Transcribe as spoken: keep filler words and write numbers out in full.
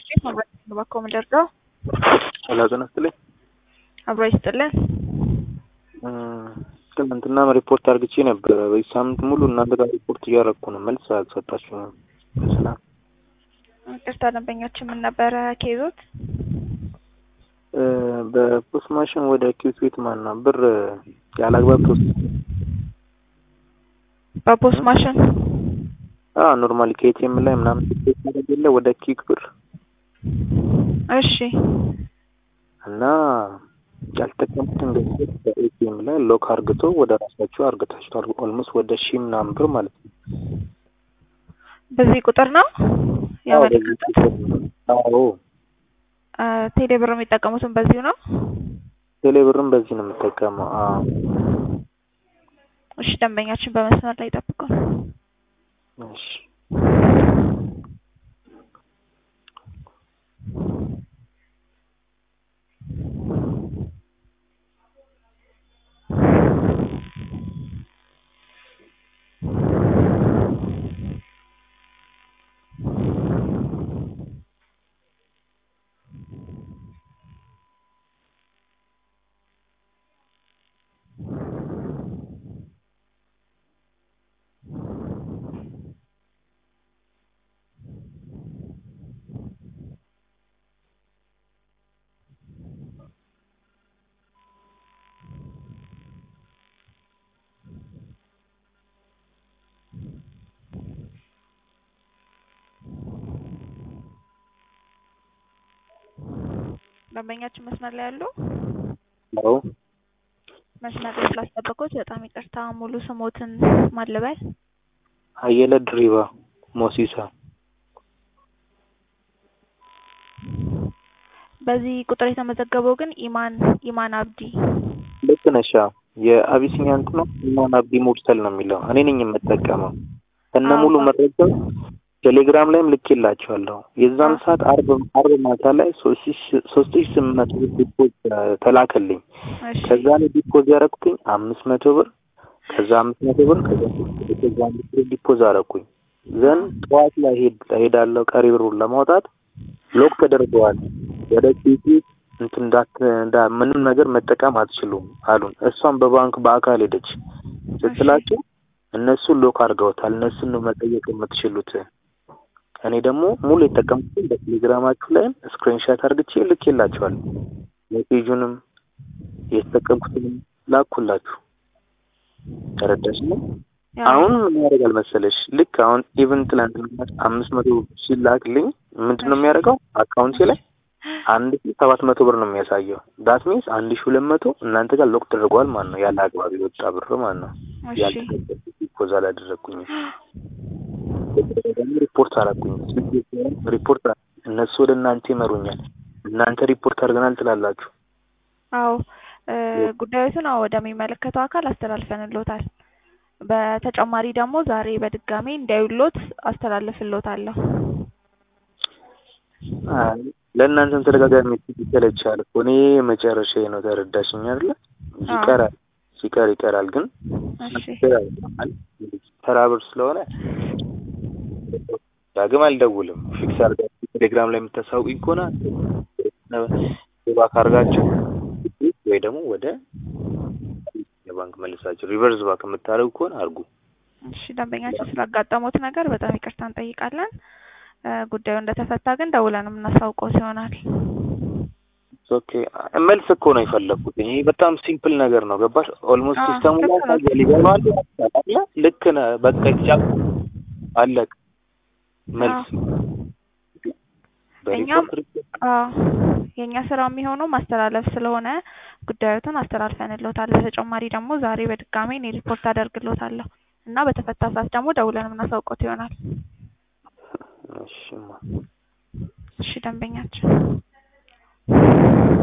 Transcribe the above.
እባክዎ ምንድነው? ሰላም ጤና ይስጥልኝ። አብሮ ይስጥልን። ትናንትና ሪፖርት አድርግቼ ነበረ። በዚህ ሳምንት ሙሉ እናንተ ጋር ሪፖርት እያደረኩ ነው። መልስ አልሰጣችሁም። በሰላም ይቅርታ ደንበኛችን ምን ነበረ ኬዞት? በፖስት ማሽን ወደ ኪዩት ቤት ማና ብር ያላግባብ ተወስዶ በፖስት ማሽን አዎ ኖርማሊ ከኤቲኤም ላይ ምናምን ተደረገለ ወደ ኪክ ብር እሺ እና ያልተጠቀሙትን ገንዘብ በኤቲኤም ላይ ሎክ አርግቶ ወደ ራሳቸው አርግታችኋል። ኦልሞስት ወደ ሺህ ምናምን ብር ማለት ነው። በዚህ ቁጥር ነው ያመለከቱት? አዎ ቴሌ ብር የሚጠቀሙትን በዚሁ ነው? ቴሌ ብርም በዚህ ነው የምጠቀመው። አዎ እሺ ደንበኛችን በመስመር ላይ ይጠብቁን። እሺ ደንበኛችን መስመር ላይ ያሉ? አዎ መስመር ላይ ስላስጠበቁት በጣም ይቅርታ። ሙሉ ስሞትን ማልበል? አየለ ድሪባ ሞሲሳ። በዚህ ቁጥር የተመዘገበው ግን ኢማን ኢማን አብዲ ልክ ነሽ። የአቢሲኒያ እንት ነው ኢማን አብዲ ሙርሰል ነው የሚለው። እኔ ነኝ የምጠቀመው። እነ ሙሉ መረጃው ቴሌግራም ላይም ልኬላችኋለሁ። የዛን ሰዓት አርብ አርብ ማታ ላይ ሶስት ሺህ ስምንት መቶ ብር ዲፖዝ ተላከልኝ። ከዛ ላይ ዲፖዝ ያደረኩኝ አምስት መቶ ብር፣ ከዛ አምስት መቶ ብር፣ ከዛ ከዛ አምስት ብር ዲፖዝ አደረኩኝ። ዘን ጠዋት ላይ ሄድ ሄዳለሁ ቀሪ ብሩን ለማውጣት ሎክ ተደርገዋል። ወደ ኪቲ እንትን ዳት እንዳ ምንም ነገር መጠቀም አትችሉም አሉን። እሷም በባንክ በአካል ሄደች ስትላቸው እነሱ ሎክ አድርገውታል። እነሱን ነው መጠየቅ የምትችሉት። እኔ ደግሞ ሙሉ የተጠቀምኩት በቴሌግራማችሁ ላይ ስክሪንሾት አድርግቼ ልኬላችኋለሁ። ሜሴጁንም የተጠቀምኩትንም ላኩላችሁ። ተረዳሽ ነው? አሁን ምን ያደርጋል መሰለሽ? ልክ አሁን ኢቨንት ላንት አምስት መቶ ሲላክልኝ ምንድነው የሚያደርገው? አካውንቴ ላይ አንድ ሺህ ሰባት መቶ ብር ነው የሚያሳየው። ዳት ሚንስ አንድ ሺህ ሁለት መቶ እናንተ ጋር ሎክ ተደርጓል ማለት ነው። ያለ አግባብ የወጣ ብር ማለት ነው። ያልተጠቀምኩት ዲፖዝ አላደረኩኝ። ሪፖርት አደረኩኝ። ሪፖርት እነሱ ወደ እናንተ ይመሩኛል። እናንተ ሪፖርት አድርገናል ትላላችሁ። አዎ ጉዳዩን አዎ ወደሚመለከተው አካል አስተላልፈንልዎታል። በተጨማሪ ደግሞ ዛሬ በድጋሚ እንዳይውሎት አስተላልፍልዎታለሁ። አይ ለእናንተም ተደጋጋሚ ይተለቻል እኮ እኔ መጨረሻዬ ነው። ተረዳሽኝ አይደል? ይቀራል ሲቀር ይቀራል። ግን እሺ ተራብር ስለሆነ ዳግም አልደውልም። ፊክስ አድርጋችሁ ቴሌግራም ላይ የምታሳውቁኝ ከሆነ ባክ አድርጋችሁ ወይ ደግሞ ወደ የባንክ መልሳችሁ ሪቨርስ ባክ የምታደርጉ ከሆነ አድርጉ። እሺ ደንበኛችን ስላጋጠሙት ነገር በጣም ይቅርታ እንጠይቃለን። ጉዳዩ እንደተፈታ ግን ደውለን የምናሳውቀው ይሆናል። ኦኬ መልስ እኮ ነው የፈለኩት። ይሄ በጣም ሲምፕል ነገር ነው። ገባሽ? ኦልሞስት ሲስተሙ ላይ ሊገባል አይደል? ልክ ነህ። በቃ ይቻል አለቅ መልስ እኛም የኛ ስራ የሚሆነው ማስተላለፍ ስለሆነ ጉዳዩን አስተላልፈንልዎታል። በተጨማሪ ደግሞ ዛሬ በድጋሚ እኔ ሪፖርት አደርግልዎታለሁ እና በተፈታ ሰዓት ደግሞ ደውለን የምናሳውቀው ይሆናል። እሺማ እሺ ደንበኛችን